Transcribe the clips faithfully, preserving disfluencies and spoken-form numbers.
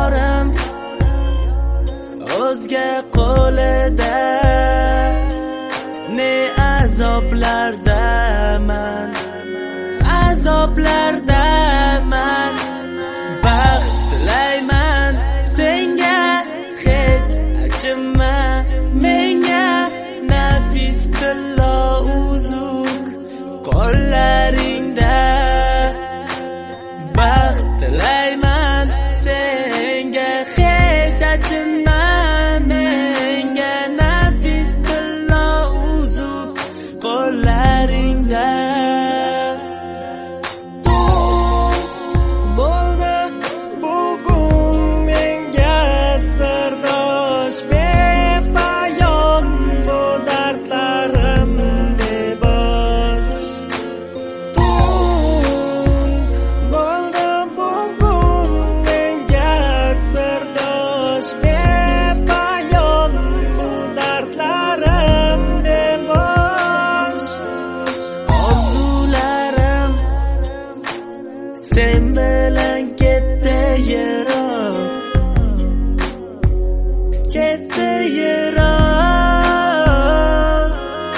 yorim o'zga qo'lida, ne azoblardaman, azoblardaman. Baxt tilayman senga, hech achinma menga, nafis tillo uzuk qo'llaringda. Baxt tilayman senga, hech achinma menga, nafis tillo uzuk qo'llaringda. Bo'ldi bugun menga sirdosh bepoyon, bu dardlarim bebosh. Bo'ldi bugun menga sirdosh bepoyon, bu dardlarim bebosh. Orzularim sen bilan ketdi yiroq, ketdi yiroq.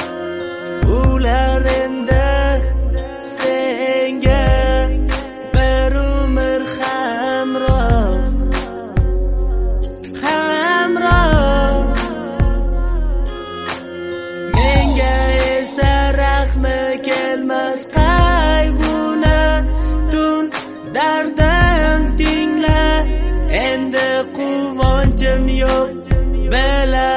Ular endi senga bir umr hamroh, hamroh. Menga esa rahmi kelmas qayg'uni tun, dardim tingla, endi quvonchim yo'q, bela